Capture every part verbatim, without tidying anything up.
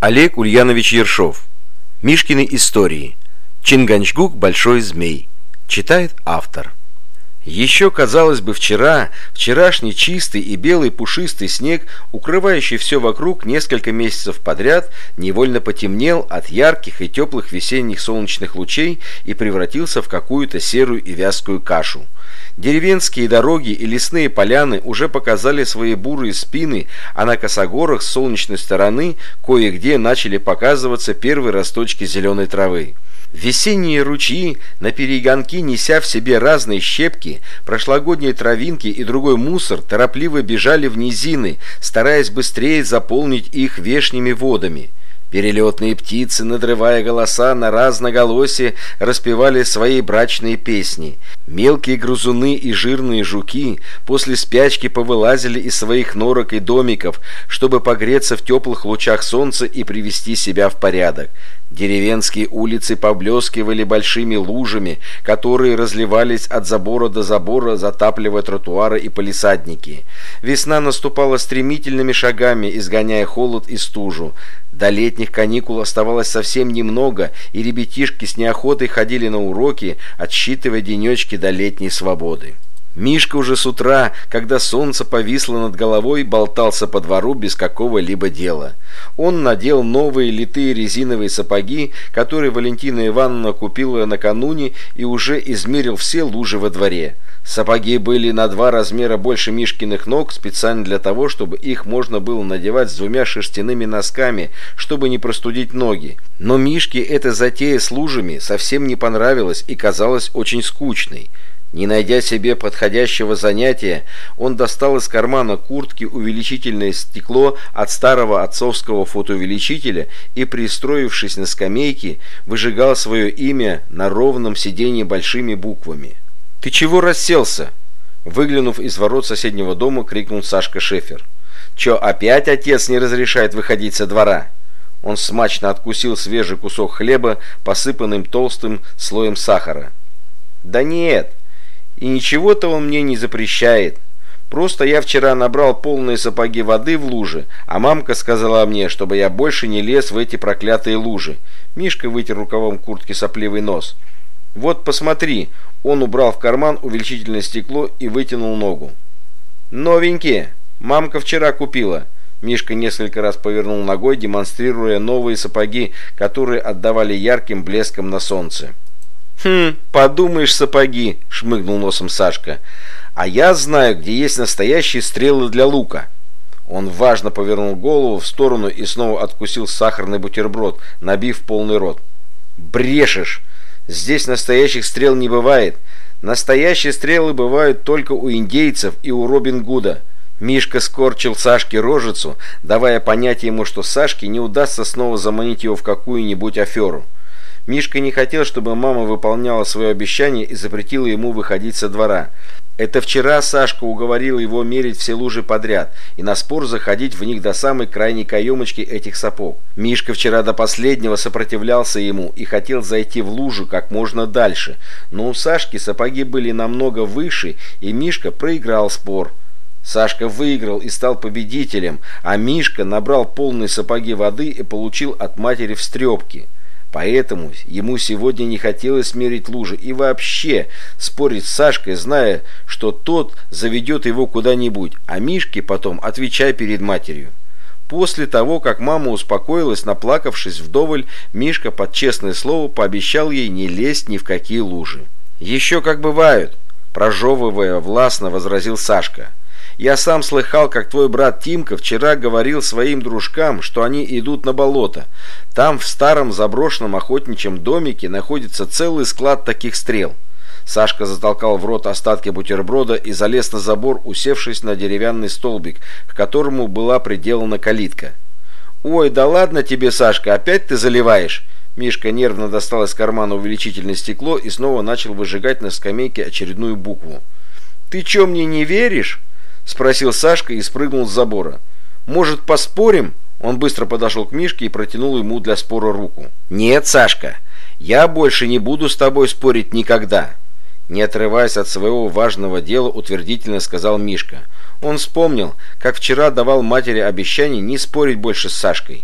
Олег Ульянович Ершов. Мишкины истории. Чинганчгук большой змей. Читает автор. Еще, казалось бы, вчера, вчерашний чистый и белый пушистый снег, укрывающий все вокруг несколько месяцев подряд, невольно потемнел от ярких и теплых весенних солнечных лучей и превратился в какую-то серую и вязкую кашу. Деревенские дороги и лесные поляны уже показали свои бурые спины, а на косогорах с солнечной стороны кое-где начали показываться первые росточки зеленой травы. Весенние ручьи, на перегонки неся в себе разные щепки, прошлогодние травинки и другой мусор, торопливо бежали в низины, стараясь быстрее заполнить их вешними водами. Перелетные птицы, надрывая голоса на разноголосие, распевали свои брачные песни. Мелкие грызуны и жирные жуки после спячки повылазили из своих норок и домиков, чтобы погреться в теплых лучах солнца и привести себя в порядок. Деревенские улицы поблескивали большими лужами, которые разливались от забора до забора, затапливая тротуары и палисадники. Весна наступала стремительными шагами, изгоняя холод и стужу. До летних каникул оставалось совсем немного, и ребятишки с неохотой ходили на уроки, отсчитывая денечки до летней свободы. Мишка уже с утра, когда солнце повисло над головой, болтался по двору без какого-либо дела. Он надел новые литые резиновые сапоги, которые Валентина Ивановна купила накануне, и уже измерил все лужи во дворе. Сапоги были на два размера больше Мишкиных ног, специально для того, чтобы их можно было надевать с двумя шерстяными носками, чтобы не простудить ноги. Но Мишке эта затея с лужами совсем не понравилась и казалась очень скучной. Не найдя себе подходящего занятия, он достал из кармана куртки увеличительное стекло от старого отцовского фотоувеличителя и, пристроившись на скамейке, выжигал свое имя на ровном сиденье большими буквами. «Ты чего расселся?» Выглянув из ворот соседнего дома, крикнул Сашка Шефер. «Че, опять отец не разрешает выходить со двора?» Он смачно откусил свежий кусок хлеба, посыпанным толстым слоем сахара. «Да нет, и ничего-то он мне не запрещает. Просто я вчера набрал полные сапоги воды в луже, а мамка сказала мне, чтобы я больше не лез в эти проклятые лужи». Мишка вытер рукавом куртки сопливый нос. «Вот посмотри». Он убрал в карман увеличительное стекло и вытянул ногу. «Новенькие. Мамка вчера купила». Мишка несколько раз повернул ногой, демонстрируя новые сапоги, которые отдавали ярким блеском на солнце. «Хм, подумаешь, сапоги», — шмыгнул носом Сашка. «А я знаю, где есть настоящие стрелы для лука». Он важно повернул голову в сторону и снова откусил сахарный бутерброд, набив полный рот. «Брешешь! Здесь настоящих стрел не бывает. Настоящие стрелы бывают только у индейцев и у Робин Гуда». Мишка скорчил Сашке рожицу, давая понять ему, что Сашке не удастся снова заманить его в какую-нибудь аферу. Мишка не хотел, чтобы мама выполняла свое обещание и запретила ему выходить со двора. Это вчера Сашка уговорил его мерить все лужи подряд и на спор заходить в них до самой крайней каемочки этих сапог. Мишка вчера до последнего сопротивлялся ему и хотел зайти в лужу как можно дальше, но у Сашки сапоги были намного выше, и Мишка проиграл спор. Сашка выиграл и стал победителем, а Мишка набрал полные сапоги воды и получил от матери встрепки. Поэтому ему сегодня не хотелось мерить лужи и вообще спорить с Сашкой, зная, что тот заведет его куда-нибудь, а Мишке потом отвечай перед матерью. После того, как мама успокоилась, наплакавшись вдоволь, Мишка под честное слово пообещал ей не лезть ни в какие лужи. «Еще как бывают», – прожевывая властно, возразил Сашка. «Я сам слыхал, как твой брат Тимка вчера говорил своим дружкам, что они идут на болото. Там в старом заброшенном охотничьем домике находится целый склад таких стрел». Сашка затолкал в рот остатки бутерброда и залез на забор, усевшись на деревянный столбик, к которому была приделана калитка. «Ой, да ладно тебе, Сашка, опять ты заливаешь?» Мишка нервно достал из кармана увеличительное стекло и снова начал выжигать на скамейке очередную букву. «Ты че, мне не веришь?» — спросил Сашка и спрыгнул с забора. «Может, поспорим?» Он быстро подошел к Мишке и протянул ему для спора руку. «Нет, Сашка, я больше не буду с тобой спорить никогда». Не отрываясь от своего важного дела, утвердительно сказал Мишка. Он вспомнил, как вчера давал матери обещание не спорить больше с Сашкой.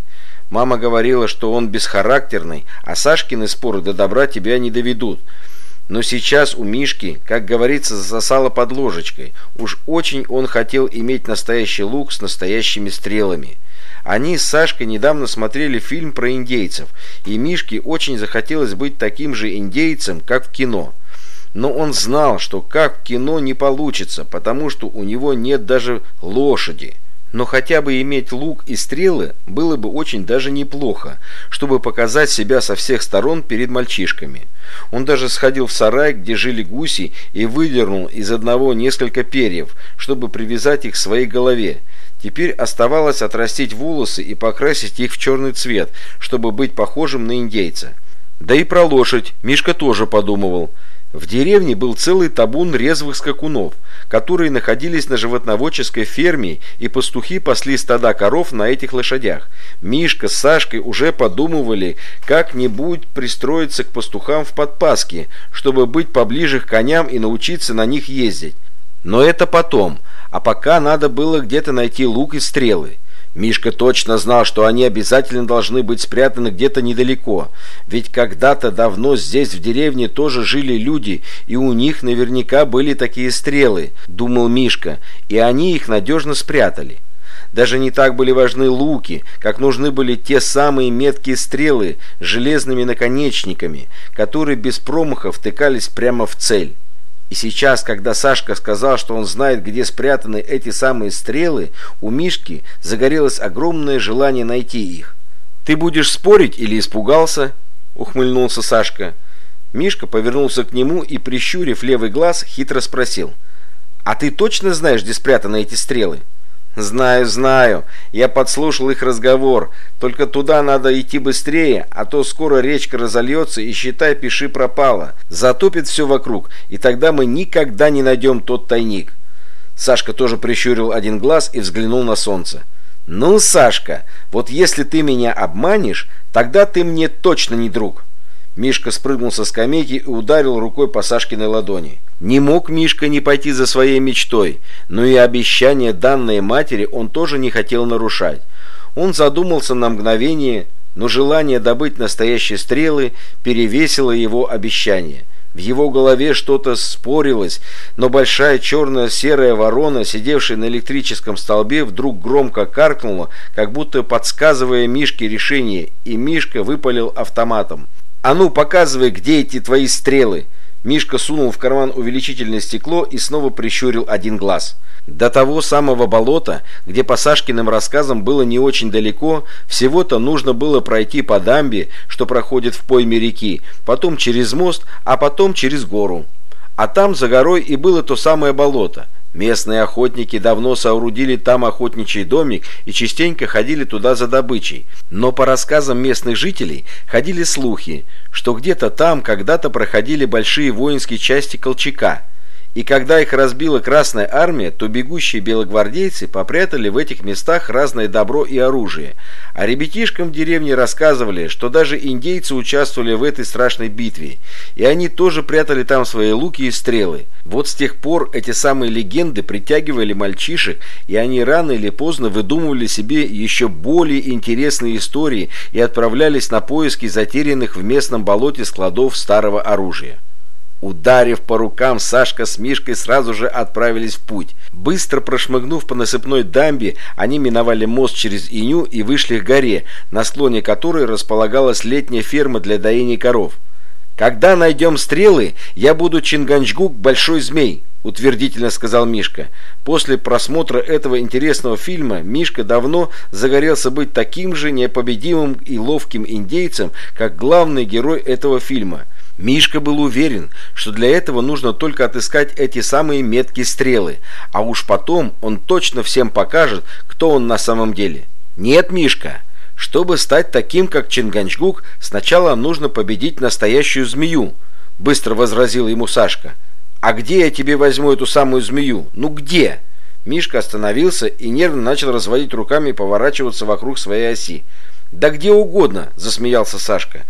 Мама говорила, что он бесхарактерный, а Сашкины споры до добра тебя не доведут. Но сейчас у Мишки, как говорится, засосало под ложечкой. Уж очень он хотел иметь настоящий лук с настоящими стрелами. Они с Сашкой недавно смотрели фильм про индейцев, и Мишке очень захотелось быть таким же индейцем, как в кино. Но он знал, что как в кино не получится, потому что у него нет даже лошади. Но хотя бы иметь лук и стрелы было бы очень даже неплохо, чтобы показать себя со всех сторон перед мальчишками. Он даже сходил в сарай, где жили гуси, и выдернул из одного несколько перьев, чтобы привязать их к своей голове. Теперь оставалось отрастить волосы и покрасить их в черный цвет, чтобы быть похожим на индейца. Да и про лошадь Мишка тоже подумывал. В деревне был целый табун резвых скакунов, которые находились на животноводческой ферме, и пастухи пасли стада коров на этих лошадях. Мишка с Сашкой уже подумывали как-нибудь пристроиться к пастухам в подпаске, чтобы быть поближе к коням и научиться на них ездить. Но это потом, а пока надо было где-то найти лук и стрелы. Мишка точно знал, что они обязательно должны быть спрятаны где-то недалеко, ведь когда-то давно здесь в деревне тоже жили люди, и у них наверняка были такие стрелы, думал Мишка, и они их надежно спрятали. Даже не так были важны луки, как нужны были те самые меткие стрелы с железными наконечниками, которые без промаха втыкались прямо в цель. И сейчас, когда Сашка сказал, что он знает, где спрятаны эти самые стрелы, у Мишки загорелось огромное желание найти их. «Ты будешь спорить или испугался?» — ухмыльнулся Сашка. Мишка повернулся к нему и, прищурив левый глаз, хитро спросил: «А ты точно знаешь, где спрятаны эти стрелы?» «Знаю, знаю. Я подслушал их разговор. Только туда надо идти быстрее, а то скоро речка разольется и, считай, пиши пропало. Затопит все вокруг, и тогда мы никогда не найдем тот тайник». Сашка тоже прищурил один глаз и взглянул на солнце. «Ну, Сашка, вот если ты меня обманешь, тогда ты мне точно не друг». Мишка спрыгнул со скамейки и ударил рукой по Сашкиной ладони. Не мог Мишка не пойти за своей мечтой, но и обещание, данное матери, он тоже не хотел нарушать. Он задумался на мгновение, но желание добыть настоящие стрелы перевесило его обещание. В его голове что-то спорилось, но большая черная серая ворона, сидевшая на электрическом столбе, вдруг громко каркнула, как будто подсказывая Мишке решение, и Мишка выпалил автоматом: «А ну, показывай, где эти твои стрелы!» Мишка сунул в карман увеличительное стекло и снова прищурил один глаз. До того самого болота, где по Сашкиным рассказам было не очень далеко, всего-то нужно было пройти по дамбе, что проходит в пойме реки, потом через мост, а потом через гору. А там за горой и было то самое болото. Местные охотники давно соорудили там охотничий домик и частенько ходили туда за добычей. Но по рассказам местных жителей ходили слухи, что где-то там когда-то проходили большие воинские части Колчака. И когда их разбила Красная Армия, то бегущие белогвардейцы попрятали в этих местах разное добро и оружие. А ребятишкам в деревне рассказывали, что даже индейцы участвовали в этой страшной битве, и они тоже прятали там свои луки и стрелы. Вот с тех пор эти самые легенды притягивали мальчишек, и они рано или поздно выдумывали себе еще более интересные истории и отправлялись на поиски затерянных в местном болоте складов старого оружия. Ударив по рукам, Сашка с Мишкой сразу же отправились в путь. Быстро прошмыгнув по насыпной дамбе, они миновали мост через Иню и вышли к горе, на склоне которой располагалась летняя ферма для доения коров. «Когда найдем стрелы, я буду Чинганчгук Большой Змей», — утвердительно сказал Мишка. После просмотра этого интересного фильма Мишка давно загорелся быть таким же непобедимым и ловким индейцем, как главный герой этого фильма. Мишка был уверен, что для этого нужно только отыскать эти самые меткие стрелы, а уж потом он точно всем покажет, кто он на самом деле. «Нет, Мишка, чтобы стать таким, как Чинганчгук, сначала нужно победить настоящую змею», — быстро возразил ему Сашка. «А где я тебе возьму эту самую змею? Ну где?» Мишка остановился и нервно начал разводить руками и поворачиваться вокруг своей оси. «Да где угодно», — засмеялся Сашка.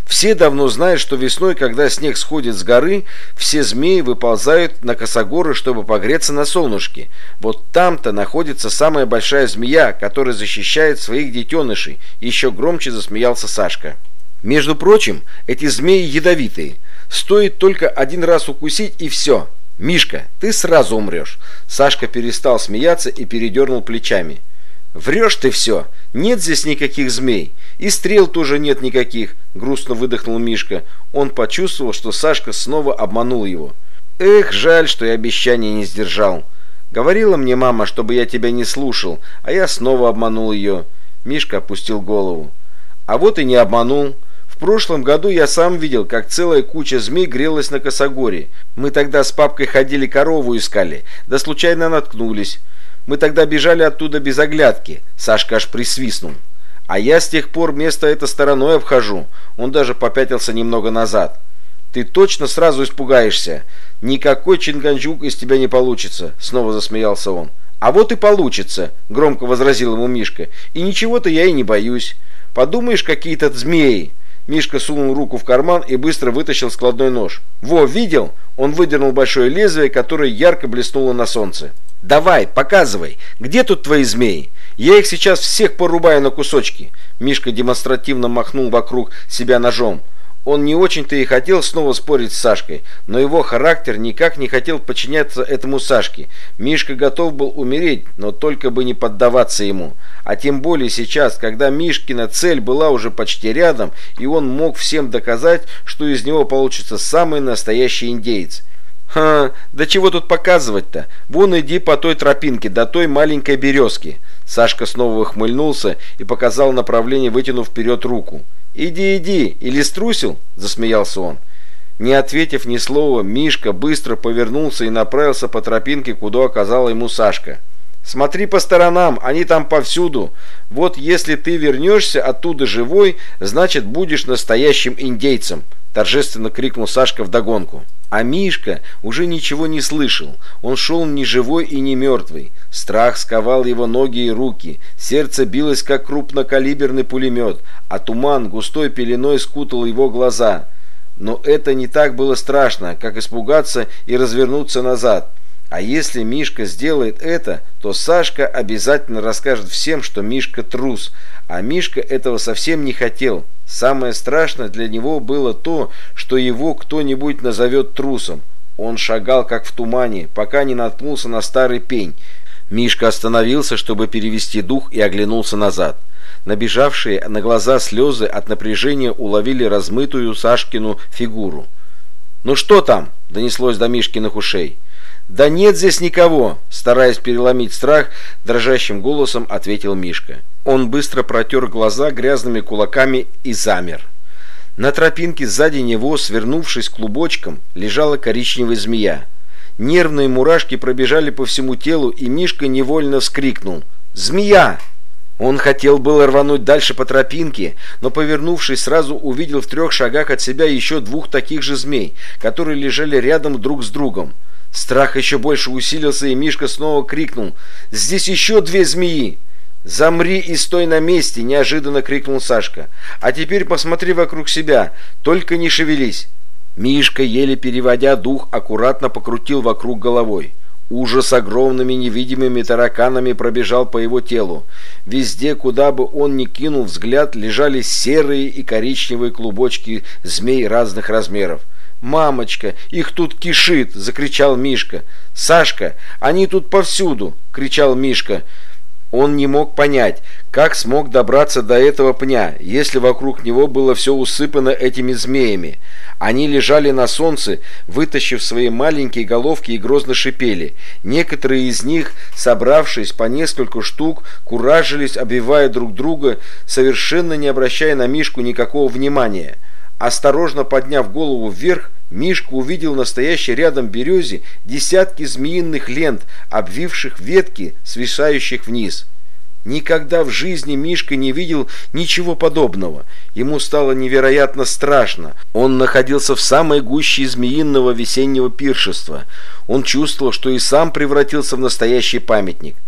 Все давно знают, что весной, когда снег сходит с горы, все змеи выползают на косогоры, чтобы погреться на солнышке. Вот там-то находится самая большая змея, которая защищает своих детенышей. Еще громче засмеялся Сашка. Между прочим, эти змеи ядовитые. Стоит только один раз укусить, и все. Мишка, ты сразу умрешь. Сашка перестал смеяться и передернул плечами. «Врешь ты все! Нет здесь никаких змей! И стрел тоже нет никаких!» Грустно выдохнул Мишка. Он почувствовал, что Сашка снова обманул его. «Эх, жаль, что я обещание не сдержал. Говорила мне мама, чтобы я тебя не слушал, а я снова обманул ее». Мишка опустил голову. «А вот и не обманул. В прошлом году я сам видел, как целая куча змей грелась на косогоре. Мы тогда с папкой ходили, корову искали, да случайно наткнулись. Мы тогда бежали оттуда без оглядки». Сашка аж присвистнул. «А я с тех пор место это стороной обхожу». Он даже попятился немного назад. «Ты точно сразу испугаешься? Никакой Чинганчгук из тебя не получится», снова засмеялся он. «А вот и получится», громко возразил ему Мишка. «И ничего-то я и не боюсь. Подумаешь, какие-то змеи». Мишка сунул руку в карман и быстро вытащил складной нож. «Во, видел?» Он выдернул большое лезвие, которое ярко блеснуло на солнце. «Давай, показывай, где тут твои змеи? Я их сейчас всех порубаю на кусочки». Мишка демонстративно махнул вокруг себя ножом. Он не очень-то и хотел снова спорить с Сашкой, но его характер никак не хотел подчиняться этому Сашке. Мишка готов был умереть, но только бы не поддаваться ему. А тем более сейчас, когда Мишкина цель была уже почти рядом, и он мог всем доказать, что из него получится самый настоящий индеец. «Ха, да чего тут показывать-то? Вон иди по той тропинке, до той маленькой березки». Сашка снова ухмыльнулся и показал направление, вытянув вперед руку. «Иди, иди, или струсил?» – засмеялся он. Не ответив ни слова, Мишка быстро повернулся и направился по тропинке, куда оказала ему Сашка. «Смотри по сторонам, они там повсюду. Вот если ты вернешься оттуда живой, значит будешь настоящим индейцем», – торжественно крикнул Сашка вдогонку. А Мишка уже ничего не слышал. Он шел ни живой и ни мертвый. Страх сковал его ноги и руки. Сердце билось, как крупнокалиберный пулемет, а туман густой пеленой скутал его глаза. Но это не так было страшно, как испугаться и развернуться назад. А если Мишка сделает это, то Сашка обязательно расскажет всем, что Мишка трус. А Мишка этого совсем не хотел. Самое страшное для него было то, что его кто-нибудь назовет трусом. Он шагал как в тумане, пока не наткнулся на старый пень. Мишка остановился, чтобы перевести дух, и оглянулся назад. Набежавшие на глаза слезы от напряжения уловили размытую Сашкину фигуру. «Ну что там?» – донеслось до Мишкиных ушей. «Да нет здесь никого», – стараясь переломить страх, дрожащим голосом ответил Мишка. Он быстро протер глаза грязными кулаками и замер. На тропинке сзади него, свернувшись клубочком, лежала коричневая змея. Нервные мурашки пробежали по всему телу, и Мишка невольно вскрикнул: «Змея!» Он хотел было рвануть дальше по тропинке, но, повернувшись, сразу увидел в трех шагах от себя еще двух таких же змей, которые лежали рядом друг с другом. Страх еще больше усилился, и Мишка снова крикнул: «Здесь еще две змеи!» «Замри и стой на месте!» – неожиданно крикнул Сашка. «А теперь посмотри вокруг себя, только не шевелись!» Мишка, еле переводя дух, аккуратно покрутил вокруг головой. Ужас огромными невидимыми тараканами пробежал по его телу. Везде, куда бы он ни кинул взгляд, лежали серые и коричневые клубочки змей разных размеров. «Мамочка, их тут кишит!» – закричал Мишка. «Сашка, они тут повсюду!» – кричал Мишка. Он не мог понять, как смог добраться до этого пня, если вокруг него было все усыпано этими змеями. Они лежали на солнце, вытащив свои маленькие головки, и грозно шипели. Некоторые из них, собравшись по несколько штук, куражились, обвивая друг друга, совершенно не обращая на Мишку никакого внимания. Осторожно подняв голову вверх, Мишка увидел настоящей рядом березе десятки змеиных лент, обвивших ветки, свисающих вниз. Никогда в жизни Мишка не видел ничего подобного. Ему стало невероятно страшно. Он находился в самой гуще змеиного весеннего пиршества. Он чувствовал, что и сам превратился в настоящий памятник.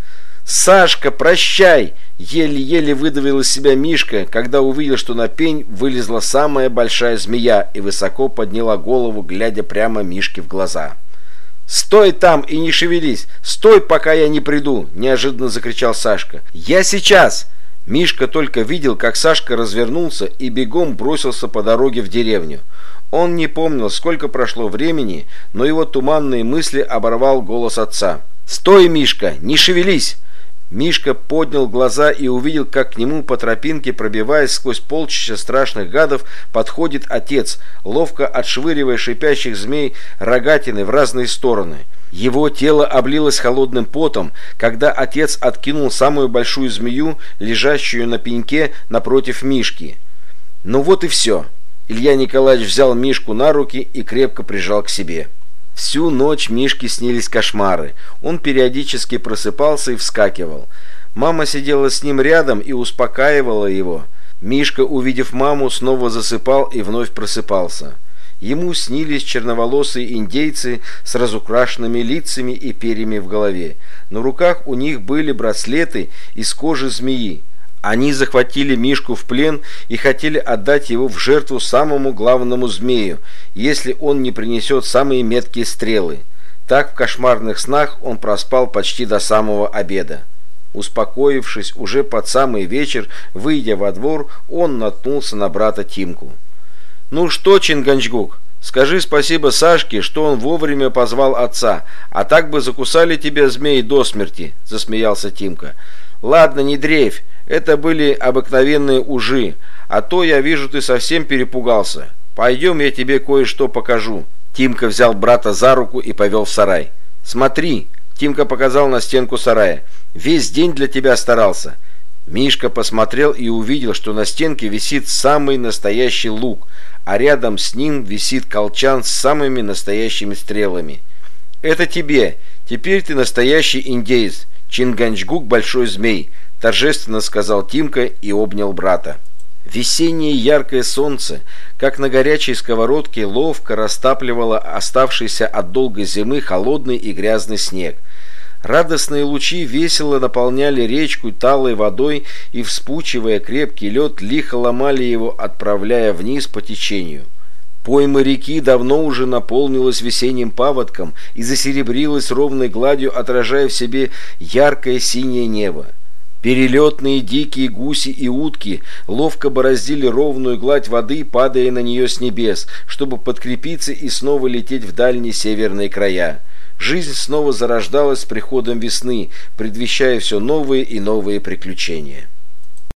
«Сашка, прощай!» — еле-еле выдавил из себя Мишка, когда увидел, что на пень вылезла самая большая змея и высоко подняла голову, глядя прямо Мишке в глаза. «Стой там и не шевелись! Стой, пока я не приду!» – неожиданно закричал Сашка. «Я сейчас!» Мишка только видел, как Сашка развернулся и бегом бросился по дороге в деревню. Он не помнил, сколько прошло времени, но его туманные мысли оборвал голос отца. «Стой, Мишка! Не шевелись!» Мишка поднял глаза и увидел, как к нему по тропинке, пробиваясь сквозь полчища страшных гадов, подходит отец, ловко отшвыривая шипящих змей рогатины в разные стороны. Его тело облилось холодным потом, когда отец откинул самую большую змею, лежащую на пеньке напротив Мишки. Ну вот и все. Илья Николаевич взял Мишку на руки и крепко прижал к себе. Всю ночь Мишке снились кошмары. Он периодически просыпался и вскакивал. Мама сидела с ним рядом и успокаивала его. Мишка, увидев маму, снова засыпал и вновь просыпался. Ему снились черноволосые индейцы с разукрашенными лицами и перьями в голове. На руках у них были браслеты из кожи змеи. Они захватили Мишку в плен и хотели отдать его в жертву самому главному змею, если он не принесет самые меткие стрелы. Так в кошмарных снах он проспал почти до самого обеда. Успокоившись уже под самый вечер, выйдя во двор, он наткнулся на брата Тимку. «Ну что, Чинганчгук, скажи спасибо Сашке, что он вовремя позвал отца, а так бы закусали тебя змеи до смерти», — засмеялся Тимка. «Ладно, не дрейфь, это были обыкновенные ужи, а то, я вижу, ты совсем перепугался. Пойдем, я тебе кое-что покажу». Тимка взял брата за руку и повел в сарай. «Смотри», — Тимка показал на стенку сарая, — «весь день для тебя старался». Мишка посмотрел и увидел, что на стенке висит самый настоящий лук, а рядом с ним висит колчан с самыми настоящими стрелами. «Это тебе, теперь ты настоящий индеец, Чинганчгук Большой Змей», — торжественно сказал Тимка и обнял брата. Весеннее яркое солнце, как на горячей сковородке, ловко растапливало оставшийся от долгой зимы холодный и грязный снег. Радостные лучи весело наполняли речку талой водой и, вспучивая крепкий лед, лихо ломали его, отправляя вниз по течению. Пойма реки давно уже наполнилась весенним паводком и засеребрилась ровной гладью, отражая в себе яркое синее небо. Перелетные дикие гуси и утки ловко бороздили ровную гладь воды, падая на нее с небес, чтобы подкрепиться и снова лететь в дальние северные края. Жизнь снова зарождалась с приходом весны, предвещая все новые и новые приключения.